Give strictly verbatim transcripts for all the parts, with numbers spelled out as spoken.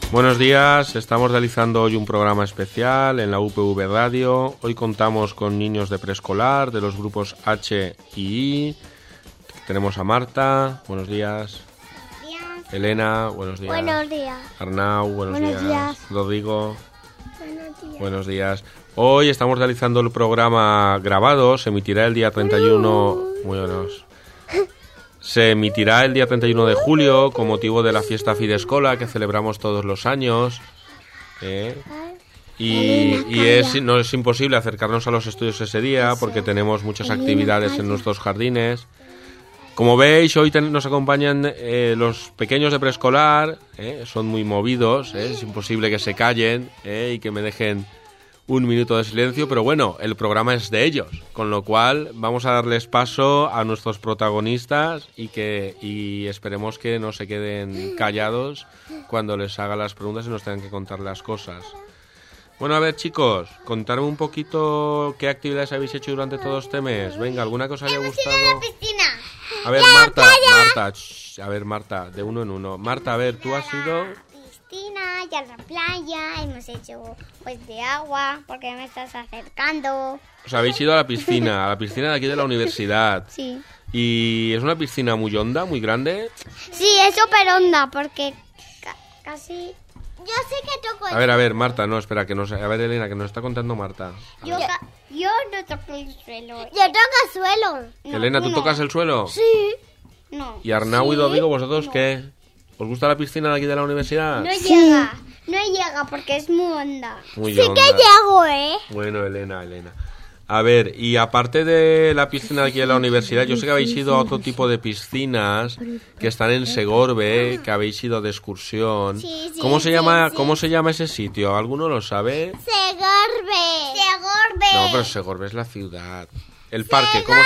Buenos días, estamos realizando hoy un programa especial en la U P V Radio. Hoy contamos con niños de preescolar de los grupos H y I. Tenemos a Marta, buenos días. Buenos días. Elena, buenos días. Buenos días. Arnau, buenos, buenos días. días. Rodrigo, buenos días. Buenos días. Hoy estamos realizando el programa grabado, se emitirá el día treinta y uno... Muy buenos. Se emitirá el día treinta y uno de julio con motivo de la fiesta Fidescola que celebramos todos los años. ¿eh? Y, y es, no es imposible acercarnos a los estudios ese día porque tenemos muchas actividades en nuestros jardines. Como veis, hoy ten, nos acompañan eh, los pequeños de preescolar, ¿eh? Son muy movidos, ¿eh? Es imposible que se callen ¿eh? Y que me dejen un minuto de silencio, pero bueno, el programa es de ellos, con lo cual vamos a darles paso a nuestros protagonistas y que y esperemos que no se queden callados cuando les haga las preguntas y nos tengan que contar las cosas. Bueno, a ver, chicos, contarme un poquito qué actividades habéis hecho durante todo este mes. Venga, ¿alguna cosa haya gustado? Hemos ido a la piscina. A ver, Marta, Marta, shh, a ver, Marta, de uno en uno. Marta, a ver, tú has ido... Piscina y a la playa, hemos hecho pues de agua, porque me estás acercando. Os habéis ido a la piscina, a la piscina de aquí de la universidad. Sí. ¿Y es una piscina muy honda, muy grande? Sí, es súper honda, porque ca- casi... Yo sé que toco el A ver, a ver, Marta, no, espera, que nos... A ver, Elena, que nos está contando Marta. Yo, ca- yo no toco el suelo. Yo toco el suelo. No, Elena, ¿tú no. tocas el suelo? Sí. No. ¿Y Arnau y Sí. Rodrigo, vosotros No. qué? ¿Os gusta la piscina de aquí de la universidad? No llega, no llega porque es muy honda. Muy sí honda. que llego, ¿eh? Bueno, Elena, Elena. A ver, y aparte de la piscina de aquí de la universidad, yo sé que habéis ido a otro tipo de piscinas que están en Segorbe, que habéis ido de excursión. Sí, sí, ¿Cómo se sí, llama, sí. cómo se llama ese sitio? ¿Alguno lo sabe? Segorbe. Segorbe. No, pero Segorbe es la ciudad. El parque, ¿cómo se...?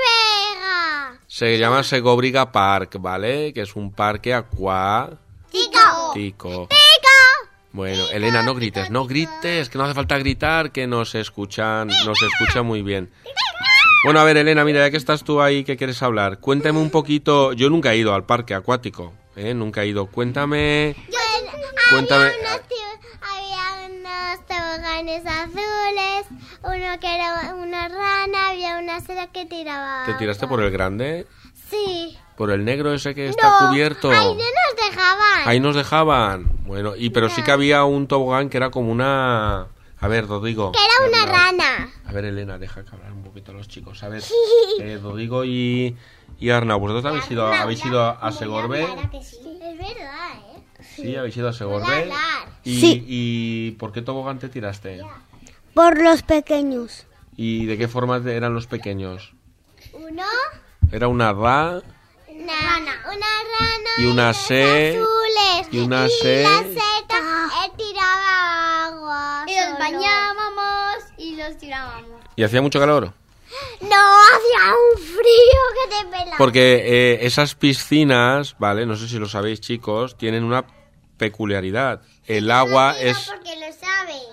Segorbe. Se llama Segobriga Park, ¿vale? Que es un parque acuático. Tico. Tico. Tico. Bueno, Elena, no grites, no grites, que no hace falta gritar, que nos escuchan, nos escucha muy bien. Bueno, a ver, Elena, mira, ya que estás tú ahí, ¿qué quieres hablar? Cuéntame un poquito, yo nunca he ido al parque acuático, ¿eh? Nunca he ido. Cuéntame, cuéntame... Había unos, tib- había unos toboganes azules, uno que era una rana, había una seda que tiraba. ¿Te tiraste por el grande? Sí. ¿Por el negro ese que está No, cubierto? ahí no nos dejaban. Ahí nos dejaban. Bueno, y pero sí que había un tobogán que era como una... A ver, Rodrigo. Que era una Arnau. rana. A ver, Elena, deja que hablar un poquito a los chicos. A ver, eh, Rodrigo y, y Arnau, ¿vosotros habéis ido, habéis ido a, a Segorbe? Sí. Es verdad, ¿eh? Sí, habéis ido a Voy a Segorbe. hablar. Y, Sí. ¿Y por qué tobogán te tiraste? Por los pequeños. ¿Y de qué forma eran los pequeños? Uno, Era una ra una rana. Una rana. y una C azules. y una y C. la seta, él tiraba agua. Y los bañábamos y los tirábamos. ¿Y hacía mucho calor? No, hacía un frío que te pelaba. Porque eh, esas piscinas, vale, no sé si lo sabéis, chicos, tienen una peculiaridad. El agua Digo es... porque lo sabes.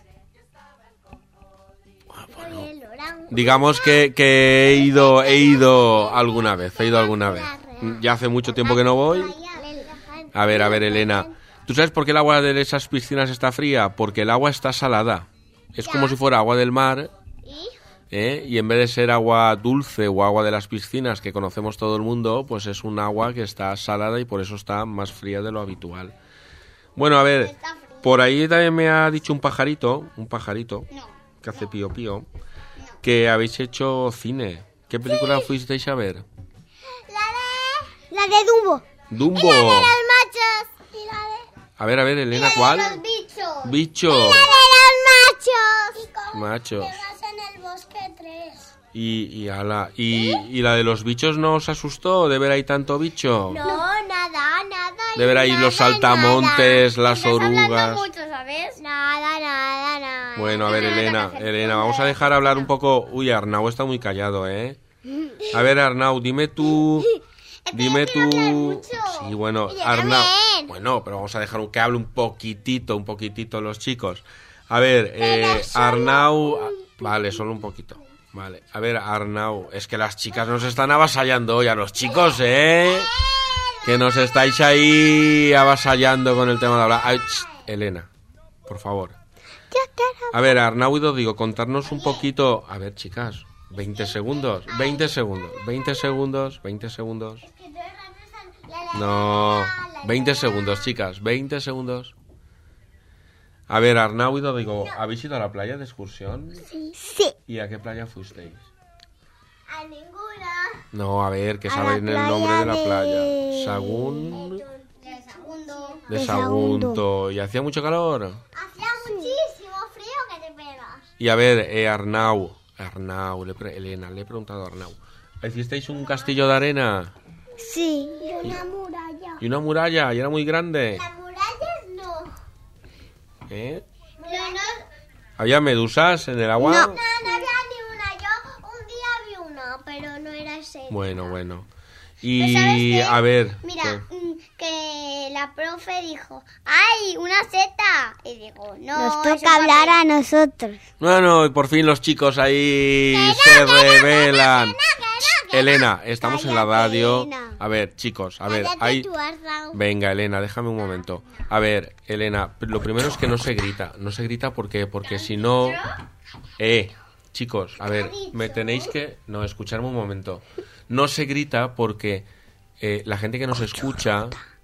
El orango. Digamos que, que he ido he ido alguna vez, he ido alguna vez. Ya hace mucho tiempo que no voy. A ver, a ver, Elena. ¿Tú sabes por qué el agua de esas piscinas está fría? Porque el agua está salada. Es como si fuera agua del mar, ¿Y? ¿eh? Y en vez de ser agua dulce o agua de las piscinas que conocemos todo el mundo, pues es un agua que está salada y por eso está más fría de lo habitual. Bueno, a ver, por ahí también me ha dicho un pajarito, un pajarito, No. que hace pío pío, que habéis hecho cine. ¿Qué película fuisteis a ver? La de... La de Dumbo. Dumbo. La de los machos. Y la de... A ver, a ver, Elena, Los ¿cuál? bichos. Bicho. La de los machos. Machos. en el bosque tres. Y, y, ala, y, y la de los bichos no os asustó de ver ahí tanto bicho. No, nada, nada. De ver ahí nada, los saltamontes, nada. las Estás hablando orugas. mucho, ¿sabes? Nada, nada, nada. Bueno, a ver, nada, Elena, nada. Elena, vamos a dejar hablar un poco... Uy, Arnau está muy callado, ¿eh? A ver, Arnau, dime tú... Dime que hablar tú... mucho. Sí, bueno, Y yo Arnau... también. Bueno, pero vamos a dejar que hable un poquitito, un poquitito los chicos. A ver, Pero eh, solo Arnau... un Vale, solo un poquito. Vale, a ver, Arnau, es que las chicas nos están avasallando hoy a los chicos, ¿eh? Que nos estáis ahí avasallando con el tema de hablar. Ay, ch, Elena, por favor. A ver, Arnau y Dodigo, contarnos un poquito. A ver, chicas, veinte segundos, veinte segundos, veinte segundos, veinte segundos. No, veinte segundos, chicas, veinte segundos. A ver, Arnau y Dodigo, ¿habéis ido a la playa de excursión? Sí. Sí. ¿Y a qué playa fuisteis? A ninguna. No, a ver, que A saben la el nombre de la playa playa. de- Sagún De segundo. de de Sagunto. ¿Y hacía mucho calor? Hacía muchísimo frío que te pegas. Y a ver, eh, Arnau, Arnau, le pre- Elena, le he preguntado a Arnau. ¿Hicisteis un castillo de arena? Sí. Y una muralla. ¿Y una muralla? ¿Y era muy grande? Las murallas no. ¿Eh? Yo no, ¿Había medusas en el agua? no, no había ni una. Yo un día vi una, pero no era ese. Bueno, bueno. Pero ¿sabes Y qué? a ver, Mira, ¿qué? mm, que la profe dijo, ¡ay, una seta! Y digo, no. Nos eso toca hablar para- a nosotros. Bueno, y por fin los chicos ahí Que no, se que no, que no, revelan. que no, que no, que Elena, estamos en la Cállate, radio. Elena. A ver, chicos, a ver, Cállate hay... tú, Arnau. Venga, Elena, déjame un momento. A ver, Elena, lo primero es que no se grita. No se grita porque, porque si no... Eh, chicos, a ver, me tenéis que... No, escucharme un momento. No se grita porque eh, la gente que nos escucha...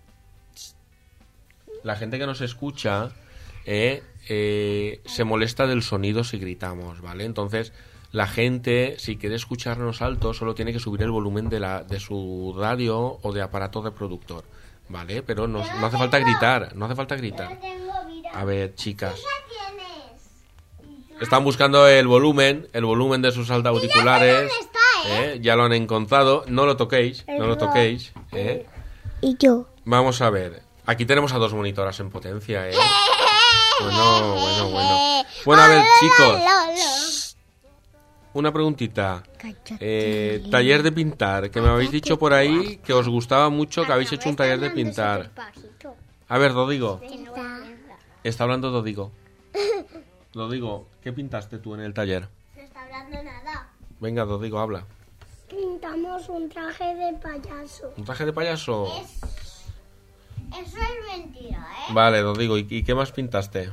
La gente que nos escucha eh, eh, se molesta del sonido si gritamos, ¿vale? Entonces, la gente, si quiere escucharnos alto, solo tiene que subir el volumen de, la, de su radio o de aparato reproductor, ¿vale? Pero no, no hace falta gritar, no hace falta gritar. Tengo, mira. A ver, chicas, ¿Qué tienes? están buscando el volumen, el volumen de sus auriculares. dónde está, ¿eh? Ya lo han encontrado. No lo toquéis, no lo toquéis, ¿eh? Y yo. Vamos a ver. Aquí tenemos a dos monitoras en potencia, ¿eh? Bueno, bueno, bueno. Bueno, a ver, chicos. Una preguntita. Cállate. Eh, taller de pintar, que me habéis dicho por ahí que os gustaba mucho que habéis hecho un taller de pintar. A ver, Dodigo. Está hablando Dodigo. Dodigo, ¿qué pintaste tú en el taller? No está hablando nada. Venga, Dodigo, habla. Pintamos un traje de payaso. ¿Un traje de payaso? Eso es mentira, ¿eh? Vale, Dodigo, ¿y, y qué más pintaste?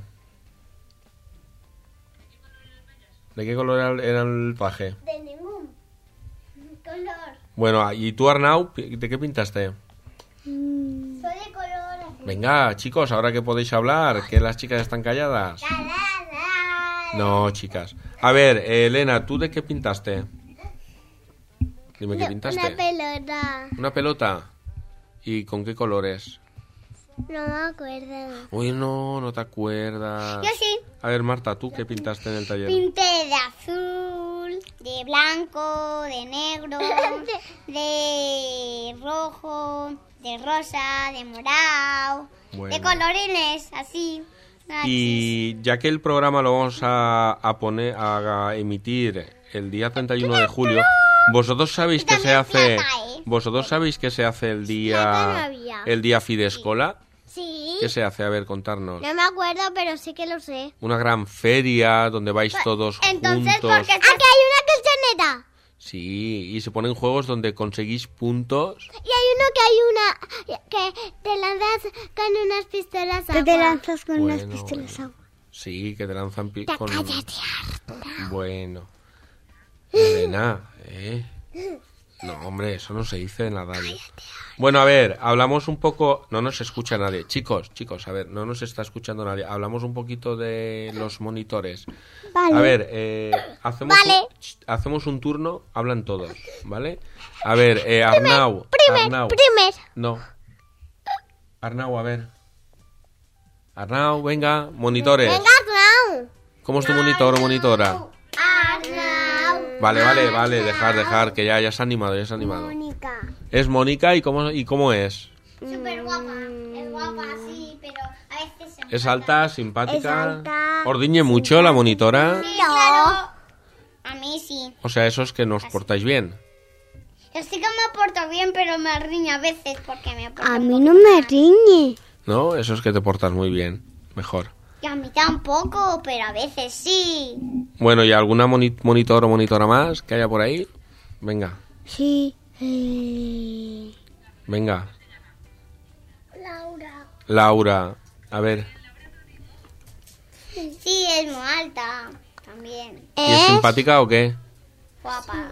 ¿De qué color era, era el traje? De ningún color. Bueno, ¿y tú, Arnau, de qué pintaste? Soy de color azul. Venga, chicos, ahora que podéis hablar, que las chicas están calladas. La, la, la. No, chicas. A ver, eh, Elena, ¿tú de qué pintaste? Dime qué pintaste. Una pelota. ¿Una pelota? ¿Y con qué colores? No me acuerdo. Uy, no, no te acuerdas. Yo sí. A ver, Marta, ¿tú qué pintaste en el taller? Pinté de azul, de blanco, de negro, de rojo, de rosa, de morado, Bueno. de colorines, así. Y ya que el programa lo vamos a, a poner a emitir el día treinta y uno de julio, vosotros sabéis que se hace vosotros sabéis que se hace el día el día Fidescola. Sí. ¿Qué se hace? A ver, contarnos. No me acuerdo, pero sí que lo sé. Una gran feria donde vais todos Entonces, juntos. ¿por qué? ¡Aquí hay una colchoneta! Sí, y se ponen juegos donde conseguís puntos. Y hay uno que hay una... que te lanzas con unas pistolas Tú te agua. lanzas con unas Bueno, pistolas bueno. agua. Sí, que te lanzan pi- Ya con... cállate. Bueno. Elena, ¿eh? No, hombre, eso no se dice en la radio. Bueno, a ver, hablamos un poco... No nos escucha nadie. Chicos, chicos, a ver, no nos está escuchando nadie. Hablamos un poquito de los monitores. Vale. A ver, eh, hacemos, Vale. un, ch, hacemos un turno, hablan todos, ¿vale? A ver, eh, Arnau. Primer, Arnau. primer. No. Arnau, a ver. Arnau, venga, monitores. Venga, Arnau. ¿Cómo es tu monitor o monitora? Arnau. Vale, vale, vale, dejar, dejar, que ya, ya se ha animado, ya se ha animado. Mónica. Es Mónica, ¿y cómo, y cómo es? Súper guapa. Es guapa, sí, pero a veces se... ¿Es alta, simpática? Es alta, ¿Ordiñe mucho la monitora? Sí, claro. A mí sí. O sea, eso es que nos portáis bien. Yo sí que me porto bien, pero me riño a veces porque me porto A un mí poco no me mal. riñe. ¿No? Eso es que te portas muy bien. Mejor. Y a mí tampoco, pero a veces sí. Bueno, ¿y alguna moni- monitor o monitora más que haya por ahí? Venga, Sí. Eh, venga. Laura, a ver. Sí, es muy alta. También. ¿Y es simpática o qué? Guapa.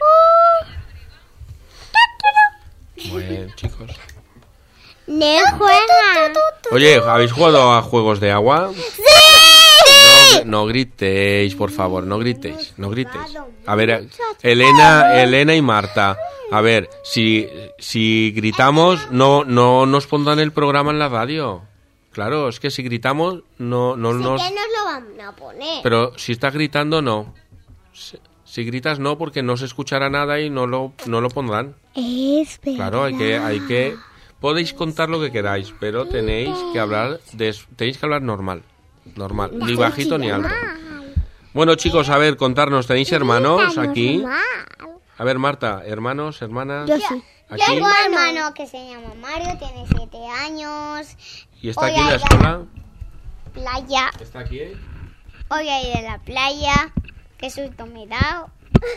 Bueno, chicos. No juega. Oye, ¿habéis jugado a juegos de agua? ¡Sí! No, no gritéis, por favor, no gritéis, no gritéis. A ver, Elena, Elena y Marta. A ver, si, si gritamos, no, no nos pondrán el programa en la radio. Claro, es que si gritamos, no, no Sí nos... que nos lo van a poner. Pero si estás gritando, no. Si, si gritas, no, porque no se escuchará nada y no lo, no lo pondrán. Es verdad. Claro, hay que, hay que... Podéis contar lo que queráis, pero tenéis que hablar, des- tenéis que hablar normal. Normal, ni bajito ni alto. Bueno, chicos, a ver, contarnos, ¿tenéis hermanos aquí? A ver, Marta, hermanos, hermanas. Yo sí. Yo Aquí. tengo un hermano que se llama Mario, tiene siete años. ¿Y está Hoy aquí en la hay escuela? Playa. ¿Está aquí? eh? Hoy hay de la playa. Qué susto me he dado.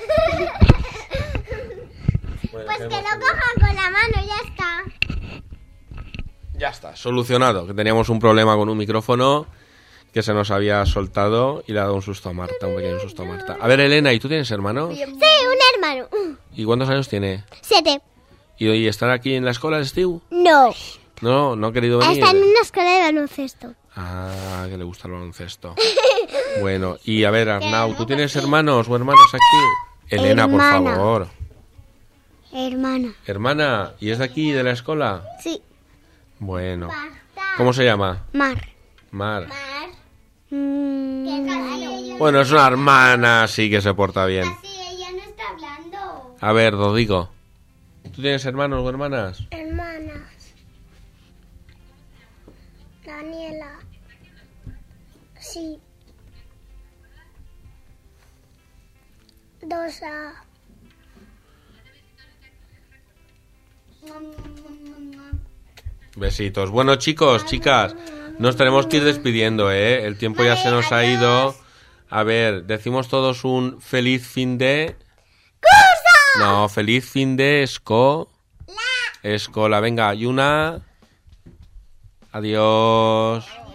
Bueno, Pues que tenemos lo cojan con la mano, ya está. Ya está, solucionado. Que teníamos un problema con un micrófono que se nos había soltado y le ha dado un susto a Marta, un pequeño susto a Marta. A ver, Elena, ¿y tú tienes hermanos? Sí, un hermano. ¿Y cuántos años tiene? Siete. ¿Y hoy estar aquí en la escuela, Steve? No. No, no ha querido venir. Está en una escuela de baloncesto. Ah, que le gusta el baloncesto. Bueno, y a ver, Arnau, ¿tú tienes hermanos o hermanas aquí? Elena, por Hermana. favor. Hermana. Hermana, ¿y es de aquí, de la escuela? Sí. Bueno. ¿Cómo se llama? Mar. Mar. Mar. Mm, Bueno, es una hermana, sí que se porta bien. Sí, ella no está hablando. A ver, Rodrigo, ¿tú tienes hermanos o hermanas? hermanas. Daniela. Sí. Dosa. Besitos. Bueno, chicos, chicas, nos tenemos que ir despidiendo, ¿eh? El tiempo ya se nos ha ido. A ver, decimos todos un feliz fin de... No, feliz fin de esco... Escola. Venga, y una... Adiós.